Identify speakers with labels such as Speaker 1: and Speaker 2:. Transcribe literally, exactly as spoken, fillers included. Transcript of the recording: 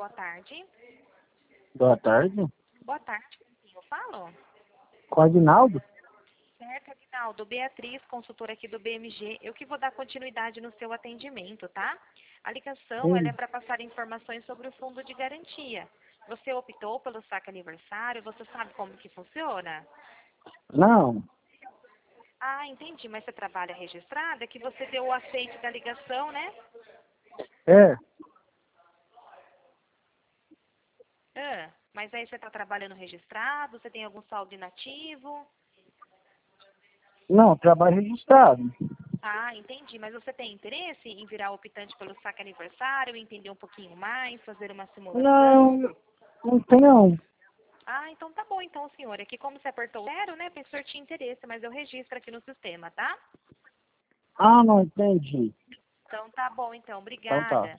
Speaker 1: boa tarde.
Speaker 2: Boa tarde.
Speaker 1: Boa tarde, eu falo.
Speaker 2: Com o Aguinaldo?
Speaker 1: Certo, Aguinaldo. Beatriz, consultora aqui do B M G. Eu que vou dar continuidade no seu atendimento, tá? A ligação ela é
Speaker 2: Sim.
Speaker 1: para passar informações sobre o fundo de garantia. Você optou pelo saque aniversário? Você sabe como que funciona?
Speaker 2: Não.
Speaker 1: Ah, entendi. Mas você trabalha registrada? É que você deu o aceite da ligação, né?
Speaker 2: É.
Speaker 1: Ah, mas aí você está trabalhando registrado? Você tem algum saldo inativo?
Speaker 2: Não, trabalho registrado.
Speaker 1: Ah, entendi. Mas você tem interesse em virar optante pelo saque aniversário, entender um pouquinho mais, fazer uma simulação?
Speaker 2: Não, não tem não.
Speaker 1: Ah, então tá bom, então, senhor. Aqui como você apertou o zero, né, pensou tinha interesse, mas eu registro aqui no sistema, tá?
Speaker 2: Ah, não entendi.
Speaker 1: Então tá bom, então.
Speaker 2: Então tá.
Speaker 1: Obrigada.